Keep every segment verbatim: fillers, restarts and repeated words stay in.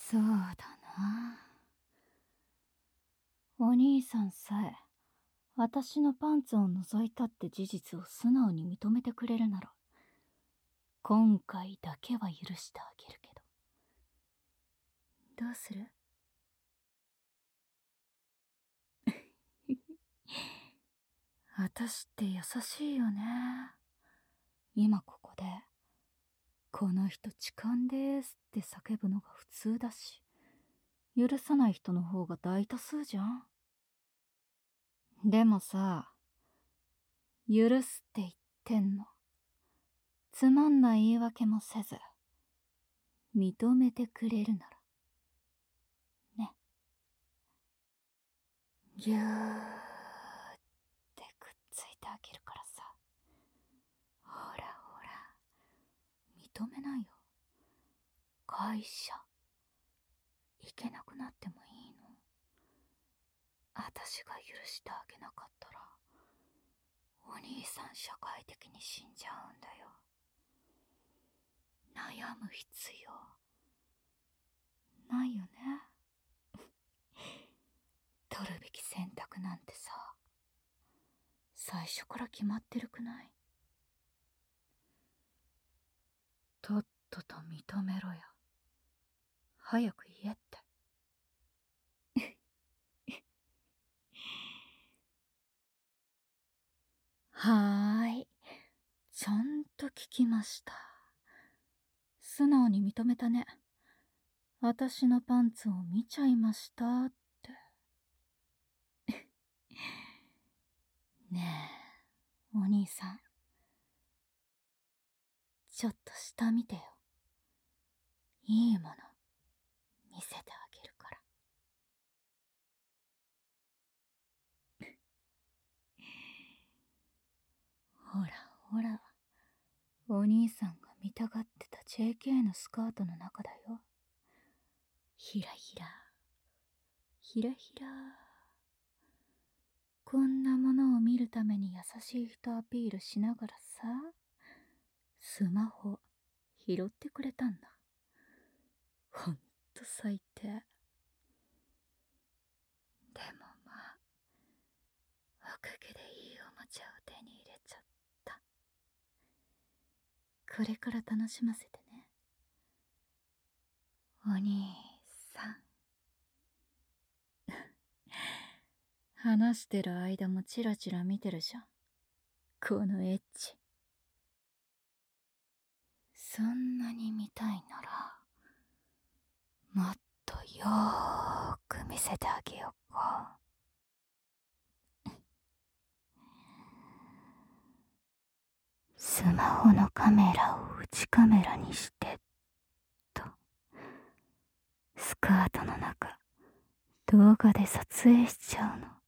そうだな。お兄さんさえ私のパンツを覗いたって事実を素直に認めてくれるなら、今回だけは許してあげるけど。どうする？私って優しいよね。今ここでこの人痴漢ですって叫ぶのが普通だし、許さない人の方が大多数じゃん。でもさ、許すって言ってんの。つまんない言い訳もせず認めてくれるならね。ぎゅーってくっついてあげるからさ。ほらほら、認めないよ。会社行けなくなってもいいの？私が許してあげなかったらお兄さん社会的に死んじゃうんだよ。悩む必要ないよね。取るべき選択なんてさ、最初から決まってるくない？とっとと認めろよ。早く言えって。はーい、ちゃんと聞きました。素直に認めたね。私のパンツを見ちゃいましたって。ねえ、お兄さん、ちょっと下見てよ。いいもの見せてあげるから。ほらほら、お兄さんが見たがってた ジェーケー のスカートの中だよ。ひらひらひらひら。こんなものを見るために優しい人アピールしながらさ、スマホ拾ってくれたんだ。ほんと最低。でもまあ、おかげでいいおもちゃを手に入れちゃった。これから楽しませてね、お兄さん。話してる間もチラチラ見てるじゃん、このエッチ。そんなに見たいなら、もっとよーく見せてあげようか。スマホのカメラを内カメラにしてと。スカートの中、動画で撮影しちゃうの。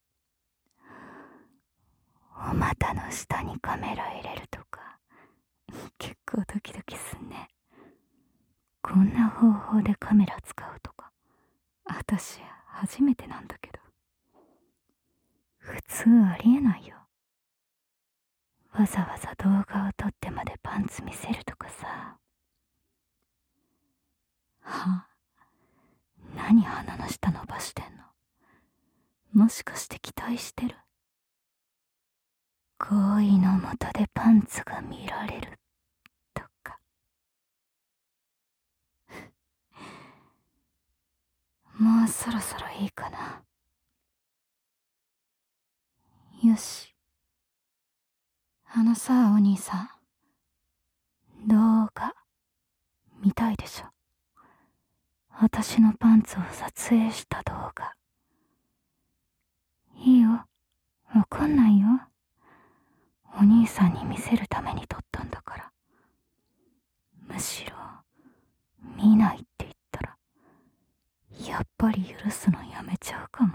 お股の下にカメラ入れるとか、結構ドキドキすんね。こんな方法でカメラ使うとか、私初めてなんだけど。普通ありえないよ。わざわざ動画を撮ってまでパンツ見せるとかさ。は？何鼻の下伸ばしてんの？もしかして期待してる？好意のもとでパンツが見られるとか。もうそろそろいいかな。よし。あのさ、お兄さん、動画見たいでしょ？私のパンツを撮影した動画。いいよ、わかんないよ。お兄さんに見せるために撮ったんだから。むしろ見ないって言ったら、やっぱり許すのやめちゃうかも。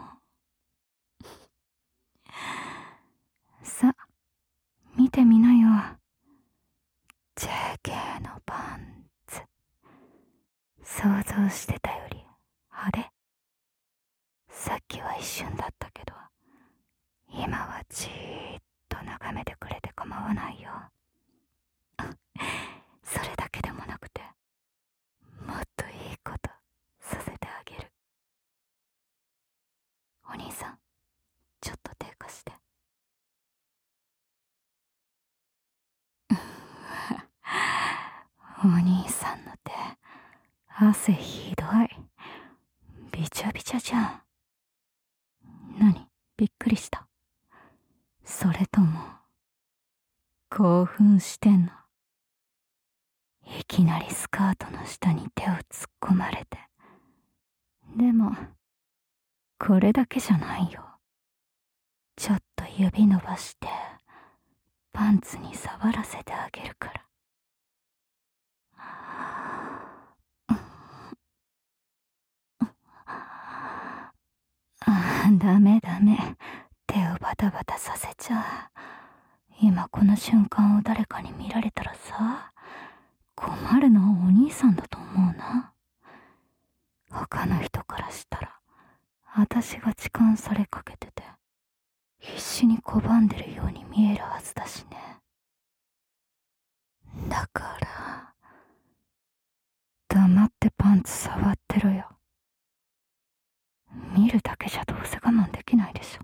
さ、見てみなよ。ジェーケー のパンツ。想像してたより派手。さっきは一瞬だったけど、今はじーっと眺めてくれて構わないよ。それだけでもなくて、もっといいことお兄さんの手、汗ひどい。びちゃびちゃじゃん。何？びっくりした？それとも、興奮してんの？いきなりスカートの下に手を突っ込まれて。でも、これだけじゃないよ。ちょっと指伸ばして、パンツに触らせてあげるから。あ、ダメダメ。手をバタバタさせちゃう。今この瞬間を誰かに見られたらさ、困るのはお兄さんだと思うな。他の人からしたら、私が痴漢されかけてて、必死に拒んでるように見えるはずだしね。だから、黙ってパンツ触ってろよ。見るだけじゃどうせ我慢できないでしょ。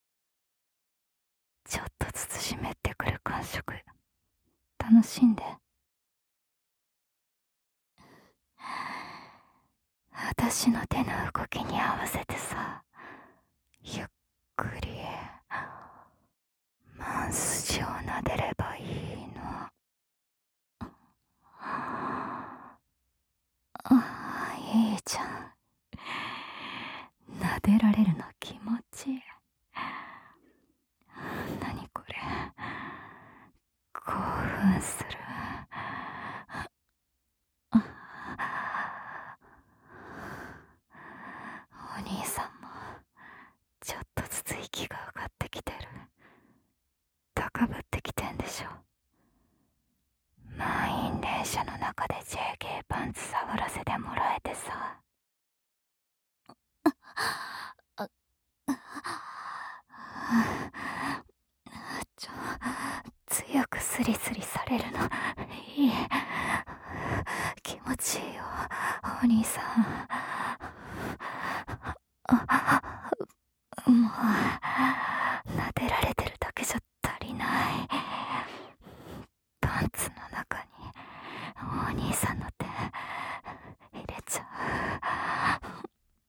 ちょっとずつ湿ってくる感触、楽しんで。私の手の動きに合わせてさ、ゆっくりマンスジを撫でればいいの。ああ、いいじゃん。撫でられるの気持ちいい。何これ、興奮する。お兄さんもちょっとずつ息が上がってきてる。高ぶってきてんでしょ。満員電車の中で ジェーケー パンツ触らせてもらえてさ。ちょ、強くスリスリされるのいい。気持ちいいよ、お兄さん。もう撫でられてるだけじゃ足りない。パンツの中にお兄さんの手入れちゃう。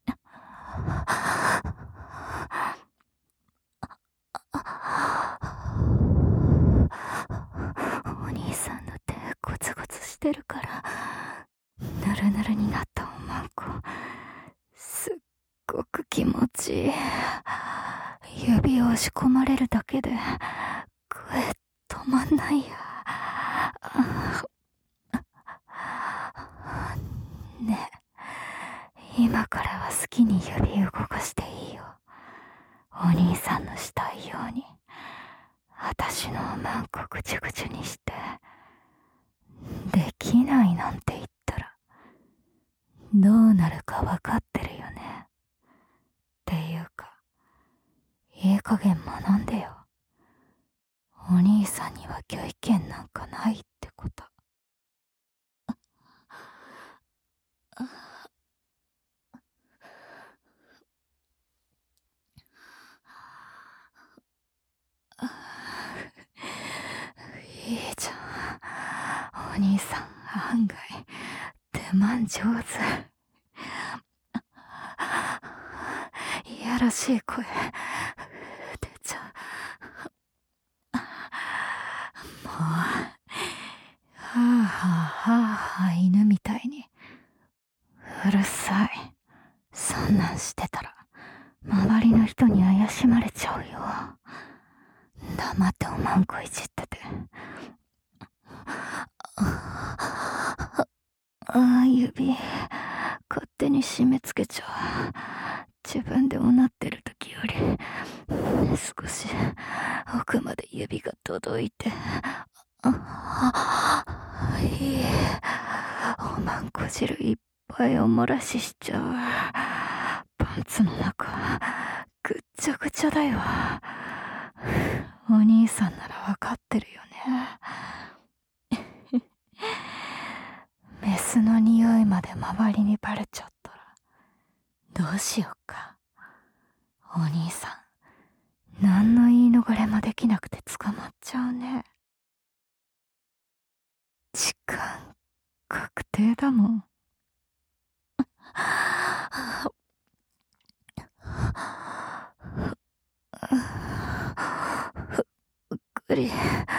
お兄さんの手ゴツゴツしてるからぬるぬるになったおまんこ、すっごく気持ちいい。指を押し込まれるだけで声止まんないや。ねえ、今からは好きに指動かしていいよ。お兄さんのしたいように。私のおまんこぐちゅぐちゅにして。できないなんて言ったらどうなるかわかってるよね。っていうか、いい加減学んでよ。お兄さんには拒否権なんかないってこと。いいじゃん。お兄さん案外手間上手。いやらしい声出ちゃう。もう、はあはあはあはあ犬みたいにうるさい。そんなんしてたら周りの人に怪しまれちゃうよ。黙っておまんこいじってて。ああ、指勝手に締め付けちゃう。自分でうなってる時より少し奥まで指が届いて、あいい。おまんこ汁いっぱいお漏らししちゃう。パンツの中ぐっちゃぐちゃだよ。お兄さんならわかってるよね。メスの匂いまで周りにバレちゃったらどうしようか。お兄さん何の言い逃れもできなくて捕まっちゃうね。痴漢定だもん。ぐり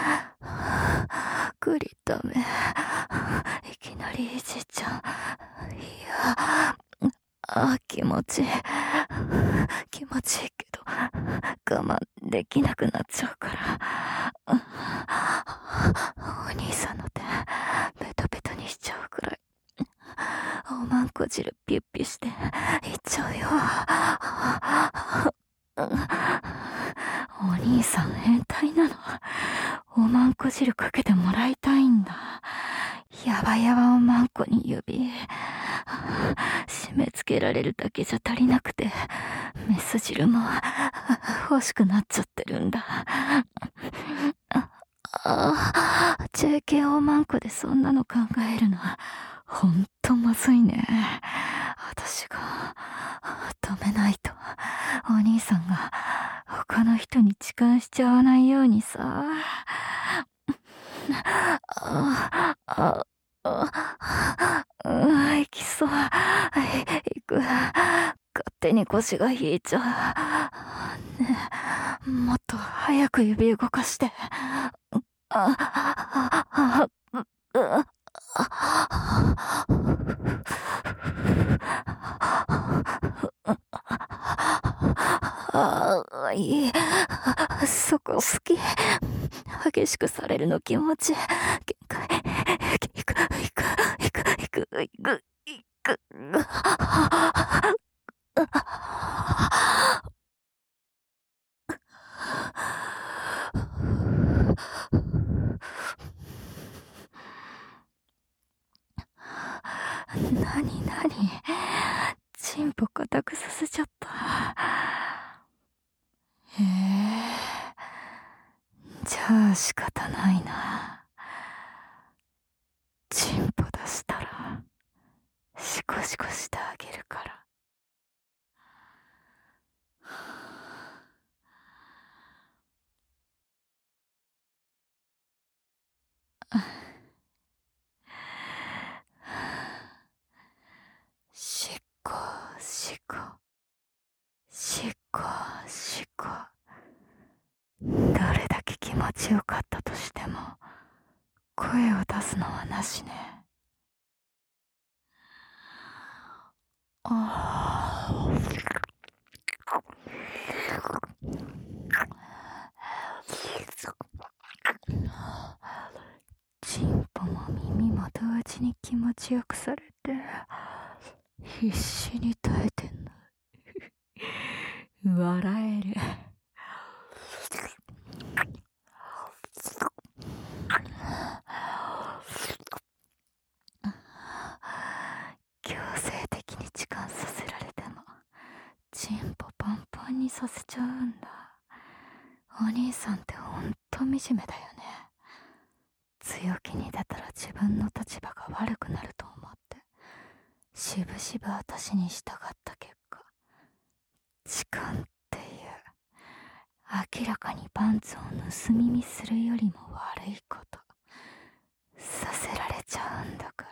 ぐりダメ。いきなりいじっちゃう。いや、あ、気持ちいい気持ちいいけど我慢できなくなっちゃうから。お兄さんの手ベトベトにしちゃうくらいおまんこ汁ピュッピュしていっちゃうよ。お兄さん変態なの。おまんこ汁かけてもらいたいんだ。やばやばおまんこに指締め付けられるだけじゃ足りなくて、メス汁も欲しくなっちゃってるんだ。あ、ジェーケー おまんこでそんなの考えるのほんとまずいね。私が止めないとお兄さんが他の人に痴漢しちゃわないようにさ。ああああ、行きそう。行く。勝手に腰が引いちゃう。ねえ、もっと早く指動かして。ああああ、いい。そこ好き。激しくされるの気持ち。限界。行く、行く、行く、行く、行く、行く。なになに、チンポ固くさせちゃった。へえ、じゃあ仕方ないな。チンポ出したらシコシコしてあげるから。しっこしこしっこしこ。どれだけ気持ちよかったとしても声を出すのはなしね。ああ、チンポも耳も同時に気持ちよくされて必死に耐えてんの。笑える。強制的に痴漢させられてもチンポパンパンにさせちゃうんだ。お兄さんってほんと惨めだよね。強気に出たら自分の立場が悪くなると思ってしぶしぶ私に従った結果、痴漢っていう明らかにパンツを盗み見するよりも悪いことさせられちゃうんだから。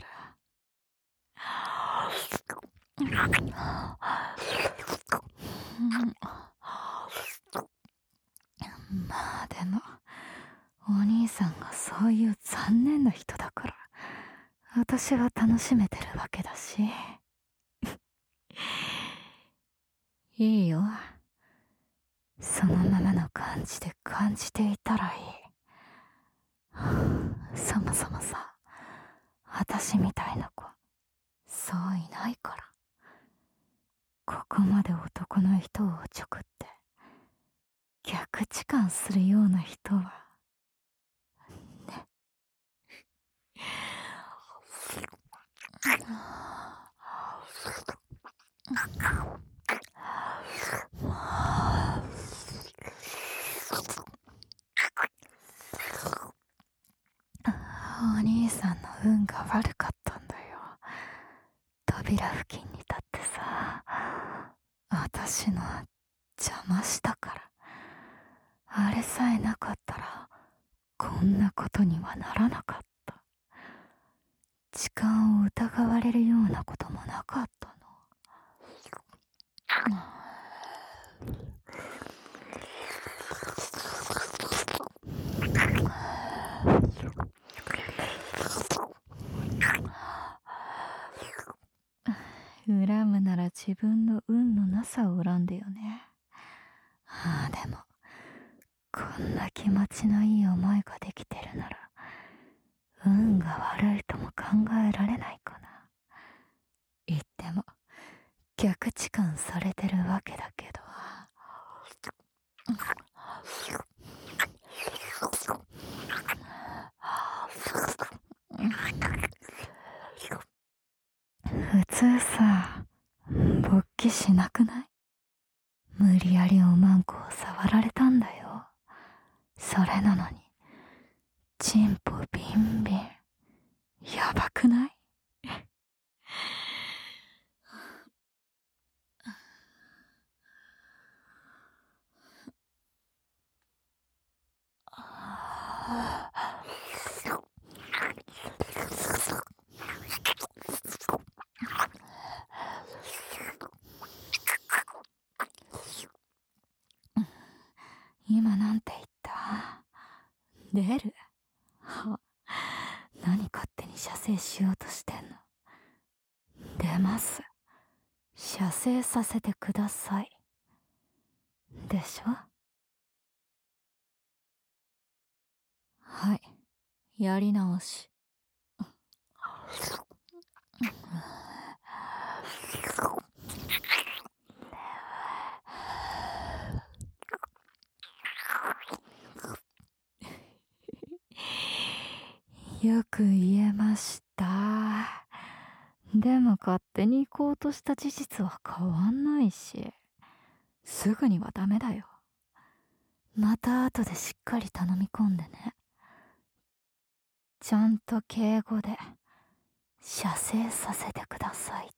まあでもお兄さんがそういう残念な人だから私は楽しめてるわけだしいいよ。そのままの感じで感じていたらいい。そもそもさ、私みたいな子そういないから。ここまで男の人をおちょくって逆痴漢するような人はね。お兄さんの運が悪かったんだよ。扉付近に立ってさ、私の邪魔したから。あれさえなかったらこんなことにはならなかった。痴漢を疑かったの。恨むなら自分の運のなさを恨んでよね。はあ、でもこんな気持ちのいい思いができてるなら運が悪いとも考えられないかな。言っても逆痴漢されてるわけだけど。普通さ、勃起しなくない？無理やりおまんこを触られたんだよ。それなのにチンポビンビン。やばくない？今なんて言った？出る？は、何勝手に射精しようとしてんの？出ます。射精させてください。でしょ？はい、やり直し。よく言えました。でも勝手に行こうとした事実は変わんないし、すぐにはダメだよ。また後でしっかり頼み込んでね。ちゃんと敬語で射精させてくださいって。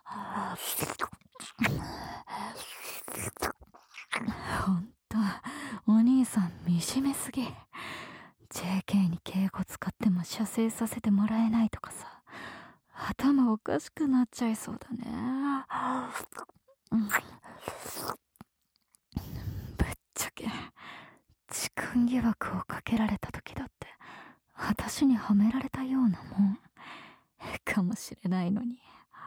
ほんとお兄さん惨めすぎ。 ジェーケー に敬語使っても射精させてもらえないとかさ、頭おかしくなっちゃいそうだね。ぶっちゃけ痴漢疑惑をかけられた時だって私にはめられたようなもんかもしれないのに。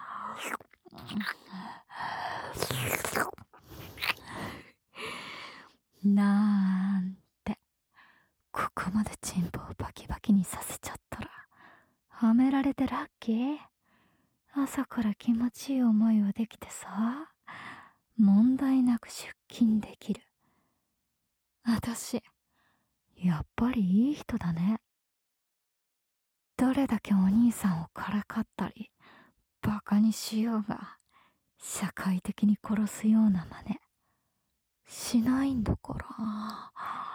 なんて、ここまでチンポをバキバキにさせちゃったらはめられてラッキー。朝から気持ちいい思いはできてさ、問題なく出勤できる。私やっぱりいい人だね。どれだけお兄さんをからかったりバカにしようが、社会的に殺すような真似しないんだから。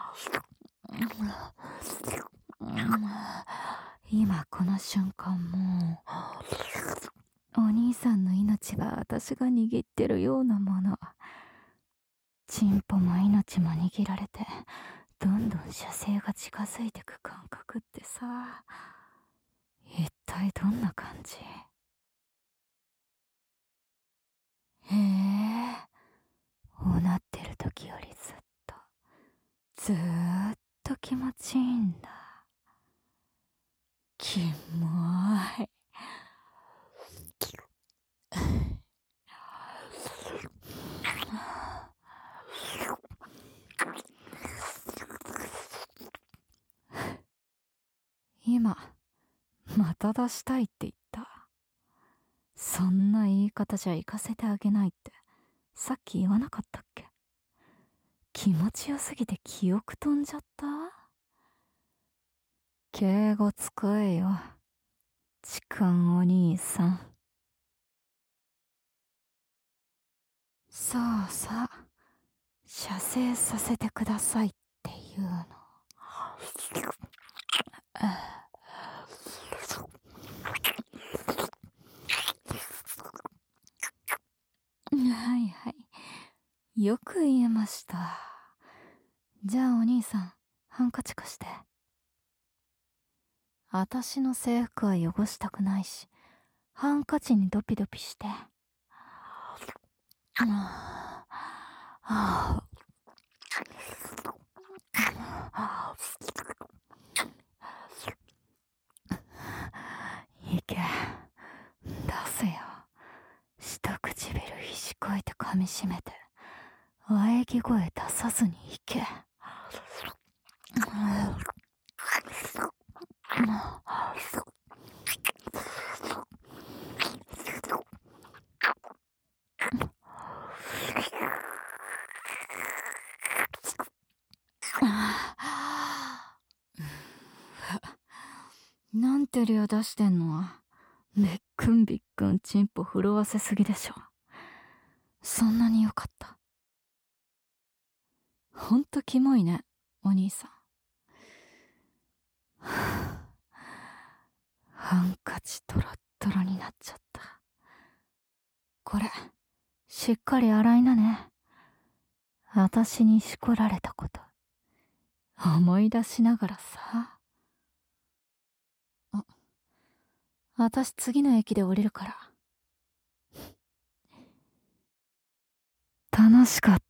今この瞬間もお兄さんの命は私が握ってるようなもの。チンポも命も握られてどんどん射精が近づいてく感覚ってさ、一体どんな感じ？へえ、おなってる時よりずっとずーっと気持ちいいんだ。キモい。今また出したいって言った？そんな言い方じゃ行かせてあげないってさっき言わなかったっけ？気持ちよすぎて記憶飛んじゃった？敬語使えよ、痴漢お兄さん。さあさあ、射精させてくださいっていうの。はいはい、よく言えました。じゃあお兄さん、ハンカチ貸して。私の制服は汚したくないし、 ハンカチにドピドピして。ああいけ、出せよ。下唇ひしこいて噛みしめて、喘ぎ声出さずにいけ。なんて量出してんの。びっくんびっくんチンポ震わせすぎでしょ。そんなに良かった。ほんとキモいね、お兄さん。ハンカチトロットロになっちゃった。これ、しっかり洗いなね。私にしこられたこと、思い出しながらさ。あ、私次の駅で降りるから。楽しかっ